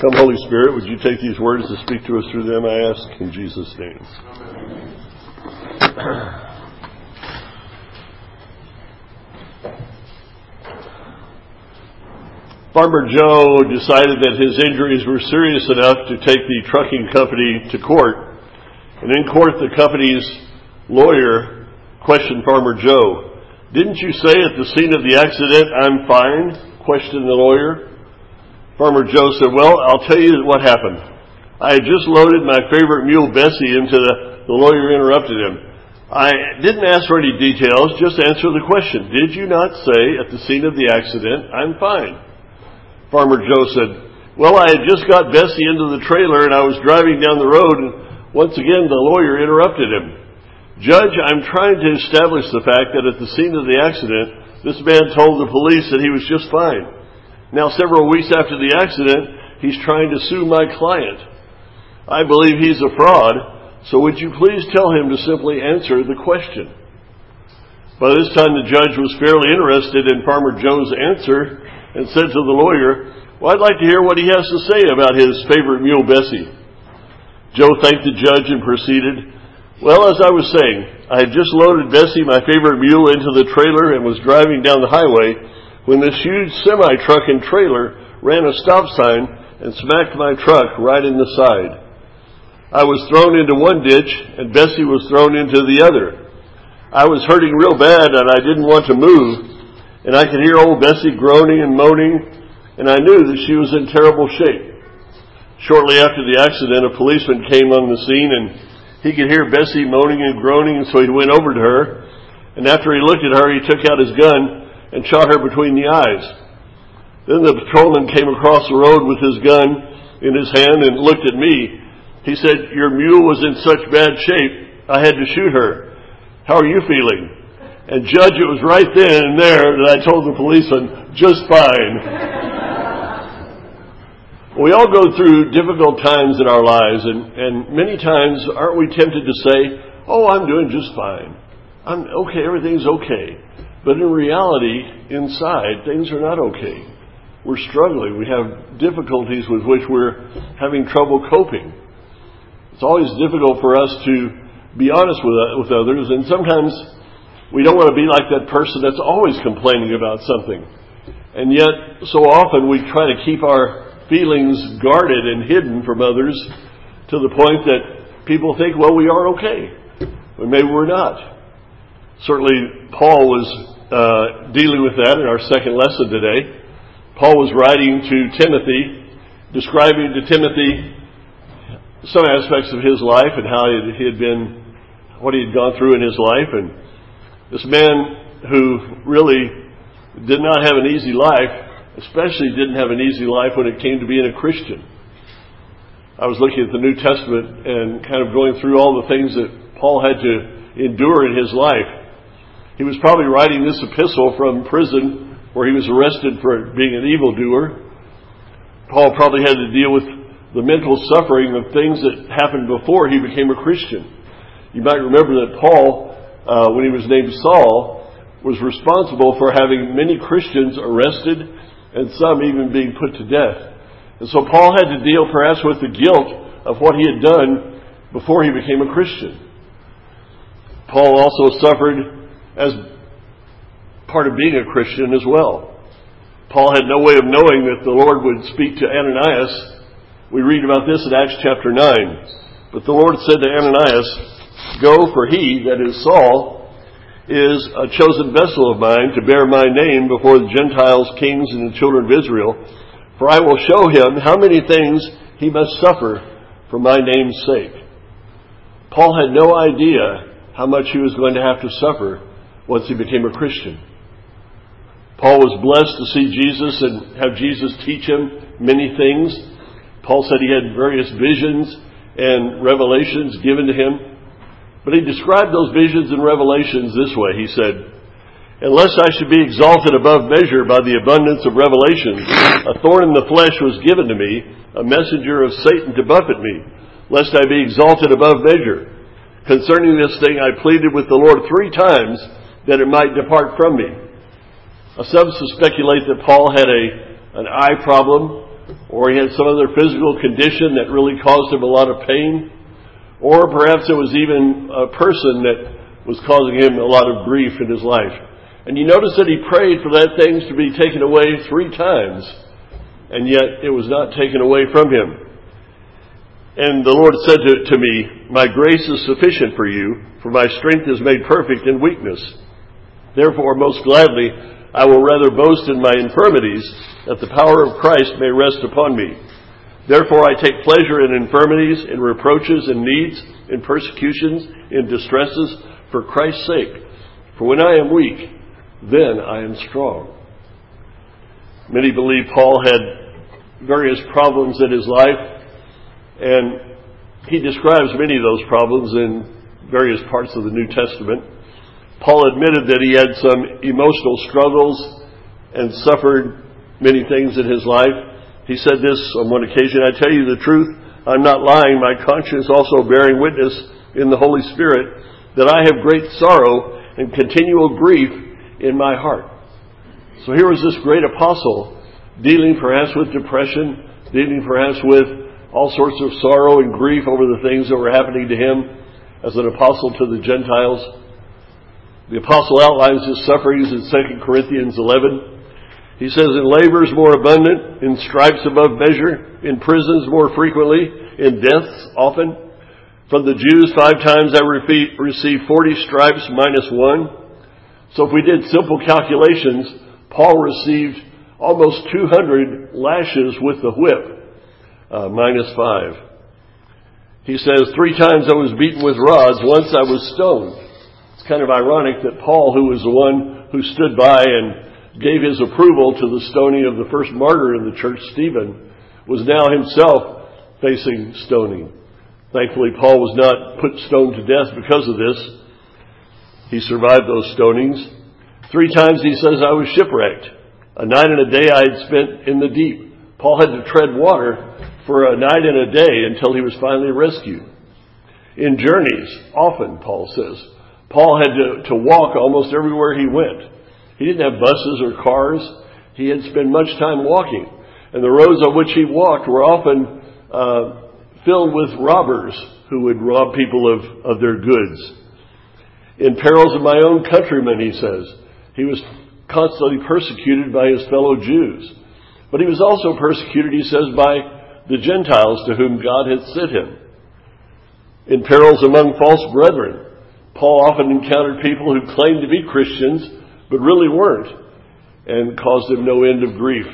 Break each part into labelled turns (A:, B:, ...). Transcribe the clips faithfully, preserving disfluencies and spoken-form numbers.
A: Come, Holy Spirit, would you take these words to speak to us through them, I ask, in Jesus' name. Farmer Joe decided that his injuries were serious enough to take the trucking company to court. And in court, the company's lawyer questioned Farmer Joe. "Didn't you say at the scene of the accident, 'I'm fine'?" questioned the lawyer. Farmer Joe said, "Well, I'll tell you what happened. I had just loaded my favorite mule, Bessie, into the, the lawyer interrupted him. I didn't ask for any details, just answer the question. Did you not say at the scene of the accident, 'I'm fine'?" Farmer Joe said, "Well, I had just got Bessie into the trailer and I was driving down the road, and once again the lawyer interrupted him. 'Judge, I'm trying to establish the fact that at the scene of the accident, this man told the police that he was just fine. Now, several weeks after the accident, he's trying to sue my client. I believe he's a fraud, so would you please tell him to simply answer the question?' By this time, the judge was fairly interested in Farmer Joe's answer and said to the lawyer, 'Well, I'd like to hear what he has to say about his favorite mule, Bessie.' Joe thanked the judge and proceeded, 'Well, as I was saying, I had just loaded Bessie, my favorite mule, into the trailer and was driving down the highway when this huge semi-truck and trailer ran a stop sign and smacked my truck right in the side. I was thrown into one ditch and Bessie was thrown into the other. I was hurting real bad and I didn't want to move, and I could hear old Bessie groaning and moaning, and I knew that she was in terrible shape. Shortly after the accident, a policeman came on the scene and he could hear Bessie moaning and groaning, and so he went over to her, and after he looked at her, he took out his gun and shot her between the eyes. Then the patrolman came across the road with his gun in his hand and looked at me. He said, 'Your mule was in such bad shape, I had to shoot her. How are you feeling?' And Judge, it was right then and there that I told the policeman, 'Just fine.'" We all go through difficult times in our lives, and, and many times aren't we tempted to say, "Oh, I'm doing just fine. I'm okay, everything's okay." But in reality, inside, things are not okay. We're struggling. We have difficulties with which we're having trouble coping. It's always difficult for us to be honest with, with others, and sometimes we don't want to be like that person that's always complaining about something. And yet, so often we try to keep our feelings guarded and hidden from others to the point that people think, well, we are okay. But maybe we're not. Certainly, Paul was uh, dealing with that in our second lesson today. Paul was writing to Timothy, describing to Timothy some aspects of his life and how he had been, what he had gone through in his life. And this man who really did not have an easy life, especially didn't have an easy life when it came to being a Christian. I was looking at the New Testament and kind of going through all the things that Paul had to endure in his life. He was probably writing this epistle from prison where he was arrested for being an evildoer. Paul probably had to deal with the mental suffering of things that happened before he became a Christian. You might remember that Paul, uh, when he was named Saul, was responsible for having many Christians arrested and some even being put to death. And so Paul had to deal perhaps with the guilt of what he had done before he became a Christian. Paul also suffered as part of being a Christian as well. Paul had no way of knowing that the Lord would speak to Ananias. We read about this in Acts chapter nine. But the Lord said to Ananias, "Go, for he," that is Saul, "is a chosen vessel of mine to bear my name before the Gentiles, kings, and the children of Israel. For I will show him how many things he must suffer for my name's sake." Paul had no idea how much he was going to have to suffer once he became a Christian. Paul was blessed to see Jesus and have Jesus teach him many things. Paul said he had various visions and revelations given to him. But he described those visions and revelations this way. He said, "Unless I should be exalted above measure by the abundance of revelations, a thorn in the flesh was given to me, a messenger of Satan to buffet me, lest I be exalted above measure. Concerning this thing I pleaded with the Lord three times that it might depart from me." Now, some speculate that Paul had a an eye problem or he had some other physical condition that really caused him a lot of pain, or perhaps it was even a person that was causing him a lot of grief in his life. And you notice that he prayed for that things to be taken away three times, and yet it was not taken away from him. And the Lord said to, to me, "My grace is sufficient for you, for my strength is made perfect in weakness. Therefore, most gladly, I will rather boast in my infirmities, that the power of Christ may rest upon me. Therefore, I take pleasure in infirmities, in reproaches, in needs, in persecutions, in distresses, for Christ's sake. For when I am weak, then I am strong." Many believe Paul had various problems in his life, and he describes many of those problems in various parts of the New Testament. Paul admitted that he had some emotional struggles and suffered many things in his life. He said this on one occasion, "I tell you the truth, I'm not lying. My conscience also bearing witness in the Holy Spirit that I have great sorrow and continual grief in my heart." So here was this great apostle dealing perhaps with depression, dealing perhaps with all sorts of sorrow and grief over the things that were happening to him as an apostle to the Gentiles. The apostle outlines his sufferings in Second Corinthians eleven. He says, "In labors more abundant, in stripes above measure, in prisons more frequently, in deaths often. From the Jews five times I received forty stripes minus one." So if we did simple calculations, Paul received almost two hundred lashes with the whip. Uh, minus five. He says, "Three times I was beaten with rods, once I was stoned." It's kind of ironic that Paul, who was the one who stood by and gave his approval to the stoning of the first martyr in the church, Stephen, was now himself facing stoning. Thankfully, Paul was not put stoned to death because of this. He survived those stonings. Three times he says, "I was shipwrecked. A night and a day I had spent in the deep." Paul had to tread water for a night and a day until he was finally rescued. In journeys, often, Paul says, Paul had to, to walk almost everywhere he went. He didn't have buses or cars. He had spent much time walking. And the roads on which he walked were often uh, filled with robbers who would rob people of, of their goods. In perils of my own countrymen, he says, he was constantly persecuted by his fellow Jews. But he was also persecuted, he says, by the Gentiles to whom God had sent him. In perils among false brethren, Paul often encountered people who claimed to be Christians, but really weren't, and caused him no end of grief.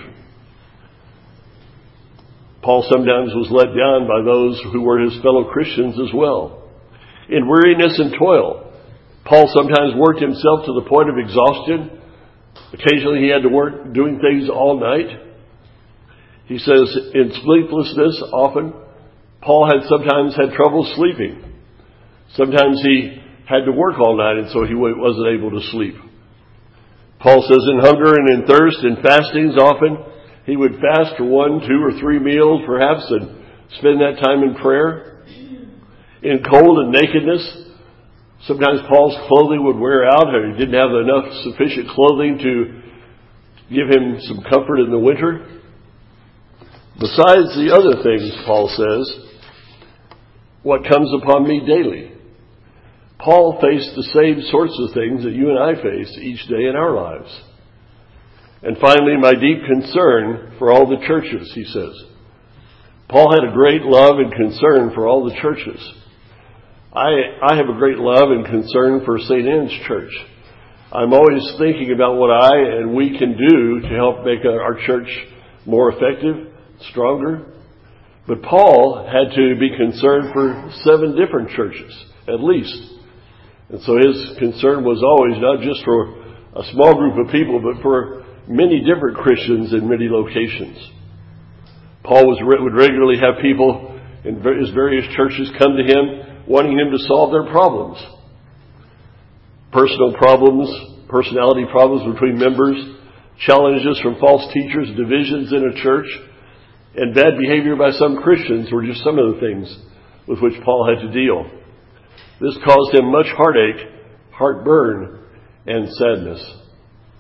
A: Paul sometimes was let down by those who were his fellow Christians as well. In weariness and toil, Paul sometimes worked himself to the point of exhaustion. Occasionally he had to work doing things all night. He says, in sleeplessness often, Paul had sometimes had trouble sleeping. Sometimes he had to work all night, and so he wasn't able to sleep. Paul says, in hunger and in thirst and fastings often, he would fast for one, two, or three meals perhaps, and spend that time in prayer. In cold and nakedness, sometimes Paul's clothing would wear out, or he didn't have enough sufficient clothing to give him some comfort in the winter. Besides the other things, Paul says, what comes upon me daily. Paul faced the same sorts of things that you and I face each day in our lives. And finally, my deep concern for all the churches, he says. Paul had a great love and concern for all the churches. I, I have a great love and concern for Saint Anne's Church. I'm always thinking about what I and we can do to help make our church more effective, stronger. But Paul had to be concerned for seven different churches, at least. And so his concern was always not just for a small group of people, but for many different Christians in many locations. Paul was, would regularly have people in his various churches come to him, wanting him to solve their problems. Personal problems, personality problems between members, challenges from false teachers, divisions in a church, and bad behavior by some Christians were just some of the things with which Paul had to deal. This caused him much heartache, heartburn, and sadness.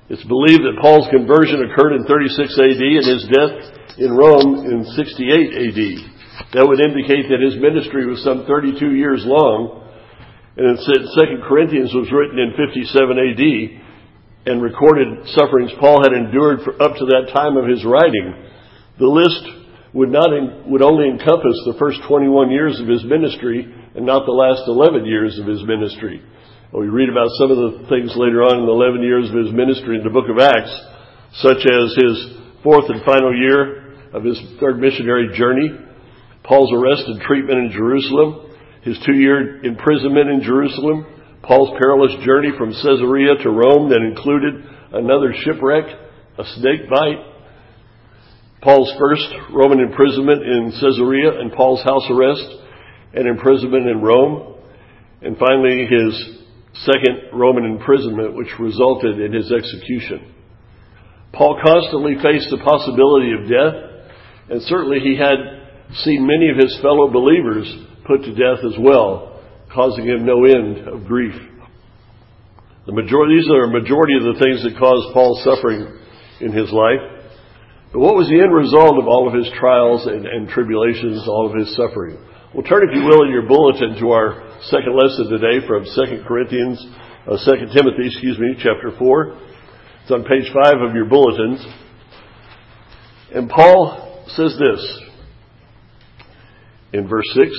A: It's believed that Paul's conversion occurred in thirty-six A D and his death in Rome in sixty-eight A D. That would indicate that his ministry was some thirty-two years long. And Second Corinthians was written in fifty-seven A D and recorded sufferings Paul had endured for up to that time of his writing. The list would not would only encompass the first twenty-one years of his ministry and not the last eleven years of his ministry. We read about some of the things later on in the eleven years of his ministry in the book of Acts, such as his fourth and final year of his third missionary journey, Paul's arrest and treatment in Jerusalem, his two-year imprisonment in Jerusalem, Paul's perilous journey from Caesarea to Rome that included another shipwreck, a snake bite, Paul's first Roman imprisonment in Caesarea and Paul's house arrest and imprisonment in Rome, and finally his second Roman imprisonment, which resulted in his execution. Paul constantly faced the possibility of death, and certainly he had seen many of his fellow believers put to death as well, causing him no end of grief. The majority, these are a majority of the things that caused Paul's suffering in his life. But what was the end result of all of his trials and, and tribulations, all of his suffering? Well, turn, if you will, in your bulletin to our second lesson today from Second Corinthians, uh, Second Timothy, excuse me, chapter four. It's on page five of your bulletins. And Paul says this in verse six,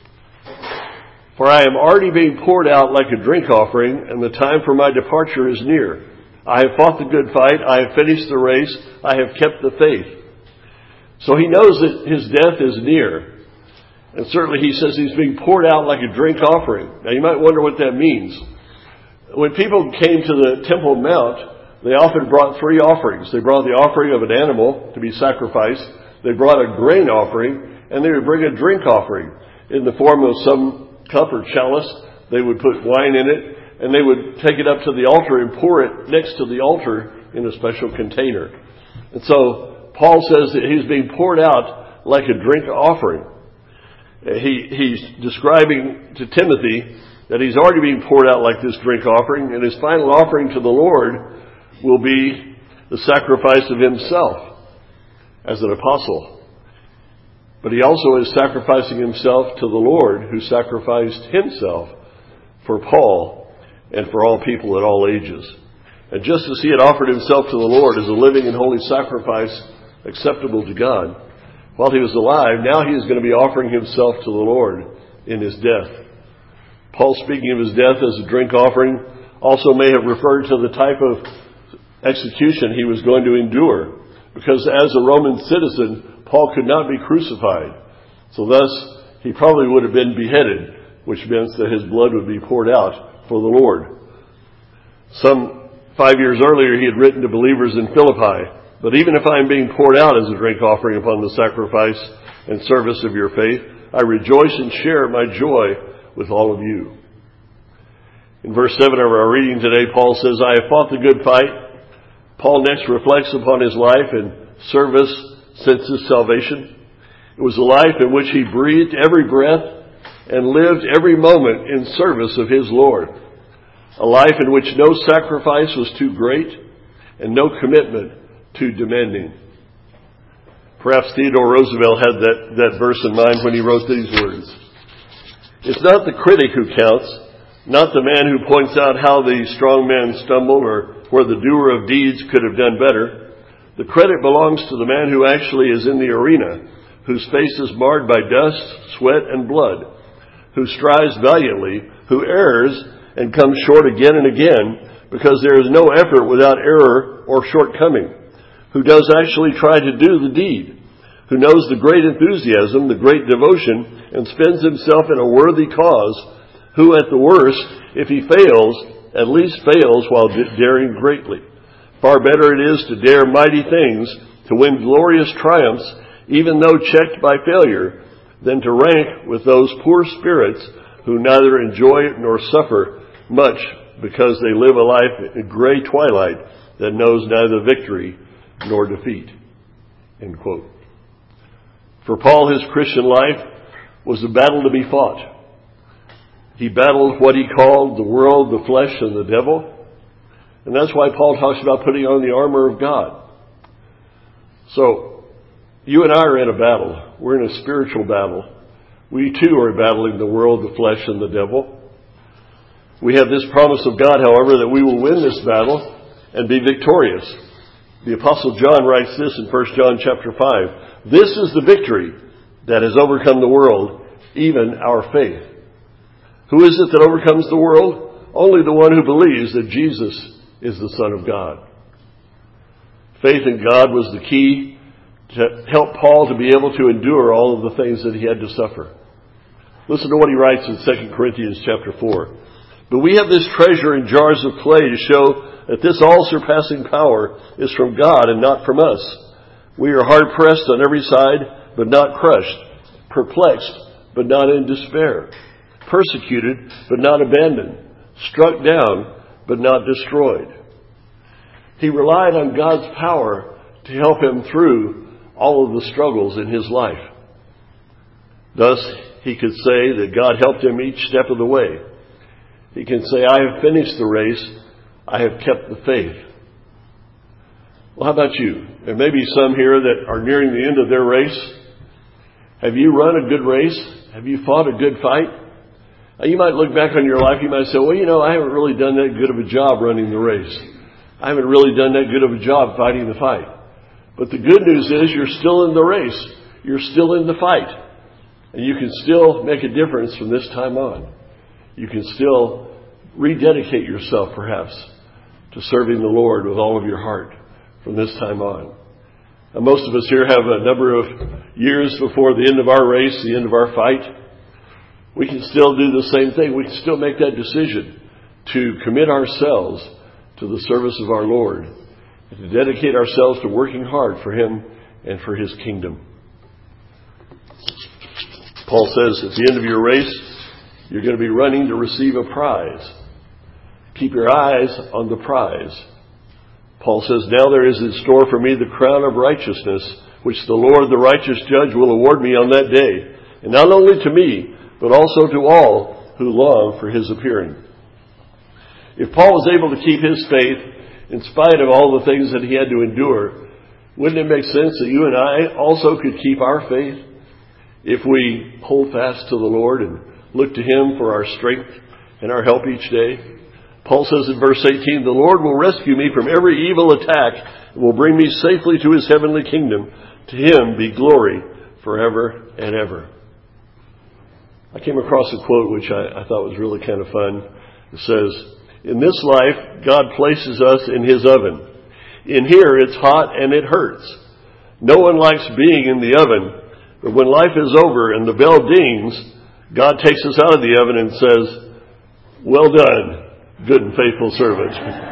A: "For I am already being poured out like a drink offering, and the time for my departure is near. I have fought the good fight, I have finished the race, I have kept the faith." So he knows that his death is near. And certainly he says he's being poured out like a drink offering. Now you might wonder what that means. When people came to the Temple Mount, they often brought three offerings. They brought the offering of an animal to be sacrificed. They brought a grain offering, and they would bring a drink offering in the form of some cup or chalice. They would put wine in it, and they would take it up to the altar and pour it next to the altar in a special container. And so Paul says that he's being poured out like a drink offering. He, he's describing to Timothy that he's already being poured out like this drink offering, and his final offering to the Lord will be the sacrifice of himself as an apostle. But he also is sacrificing himself to the Lord, who sacrificed himself for Paul and for all people at all ages. And just as he had offered himself to the Lord as a living and holy sacrifice acceptable to God, while he was alive, now he is going to be offering himself to the Lord in his death. Paul, speaking of his death as a drink offering, also may have referred to the type of execution he was going to endure, because as a Roman citizen, Paul could not be crucified. So thus, he probably would have been beheaded, which means that his blood would be poured out for the Lord. Some five years earlier, he had written to believers in Philippi, "But even if I am being poured out as a drink offering upon the sacrifice and service of your faith, I rejoice and share my joy with all of you." In verse seven of our reading today, Paul says, "I have fought the good fight." Paul next reflects upon his life and service since his salvation. It was a life in which he breathed every breath and lived every moment in service of his Lord. A life in which no sacrifice was too great and no commitment too demanding. Perhaps Theodore Roosevelt had that, that verse in mind when he wrote these words. "It's not the critic who counts, not the man who points out how the strong man stumbled or where the doer of deeds could have done better. The credit belongs to the man who actually is in the arena, whose face is marred by dust, sweat, and blood, who strives valiantly, who errs and comes short again and again, because there is no effort without error or shortcoming, who does actually try to do the deed, who knows the great enthusiasm, the great devotion, and spends himself in a worthy cause, who at the worst, if he fails, at least fails while daring greatly. Far better it is to dare mighty things, to win glorious triumphs, even though checked by failure, than to rank with those poor spirits who neither enjoy nor suffer much because they live a life in gray twilight that knows neither victory nor defeat." End quote. For Paul, his Christian life was a battle to be fought. He battled what he called the world, the flesh, and the devil. And that's why Paul talks about putting on the armor of God. So, you and I are in a battle. We're in a spiritual battle. We too are battling the world, the flesh, and the devil. We have this promise of God, however, that we will win this battle and be victorious. The Apostle John writes this in First John chapter five. This is the victory that has overcome the world, even our faith. Who is it that overcomes the world? Only the one who believes that Jesus is the Son of God. Faith in God was the key to help Paul to be able to endure all of the things that he had to suffer. Listen to what he writes in Second Corinthians chapter four. But we have this treasure in jars of clay to show that this all-surpassing power is from God and not from us. We are hard-pressed on every side, but not crushed, perplexed, but not in despair, persecuted, but not abandoned, struck down, but not destroyed. He relied on God's power to help him through all of the struggles in his life. Thus, he could say that God helped him each step of the way. He can say, I have finished the race. I have kept the faith. Well, how about you? There may be some here that are nearing the end of their race. Have you run a good race? Have you fought a good fight? Now, you might look back on your life. You might say, well, you know, I haven't really done that good of a job running the race. I haven't really done that good of a job fighting the fight. But the good news is you're still in the race. You're still in the fight. And you can still make a difference from this time on. You can still rededicate yourself, perhaps, to serving the Lord with all of your heart from this time on. Now, most of us here have a number of years before the end of our race, the end of our fight. We can still do the same thing. We can still make that decision to commit ourselves to the service of our Lord and to dedicate ourselves to working hard for Him and for His kingdom. Paul says at the end of your race, you're going to be running to receive a prize. Keep your eyes on the prize. Paul says, now there is in store for me the crown of righteousness, which the Lord, the righteous judge, will award me on that day. And not only to me, but also to all who long for His appearing. If Paul was able to keep his faith in spite of all the things that he had to endure, wouldn't it make sense that you and I also could keep our faith if we hold fast to the Lord and look to Him for our strength and our help each day? Paul says in verse eighteen, the Lord will rescue me from every evil attack and will bring me safely to His heavenly kingdom. To Him be glory forever and ever. I came across a quote which I, I thought was really kind of fun. It says, in this life, God places us in His oven. In here, it's hot and it hurts. No one likes being in the oven, but when life is over and the bell dings, God takes us out of the oven and says, well done, good and faithful servant.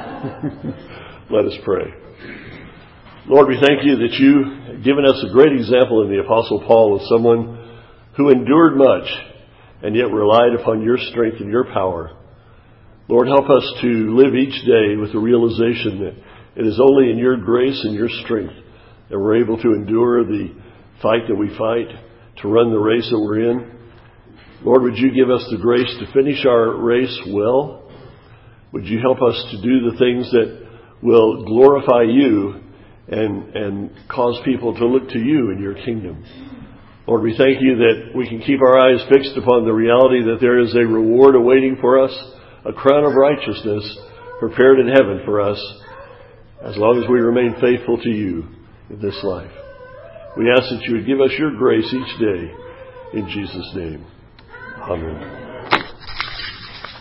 A: Let us pray. Lord, we thank You that You have given us a great example in the Apostle Paul of someone who endured much and yet relied upon Your strength and Your power. Lord, help us to live each day with the realization that it is only in Your grace and Your strength that we're able to endure the fight that we fight, to run the race that we're in. Lord, would You give us the grace to finish our race well? Would You help us to do the things that will glorify You and, and cause people to look to You in Your kingdom? Lord, we thank You that we can keep our eyes fixed upon the reality that there is a reward awaiting for us, a crown of righteousness prepared in heaven for us, as long as we remain faithful to You in this life. We ask that You would give us Your grace each day. In Jesus' name. Amen.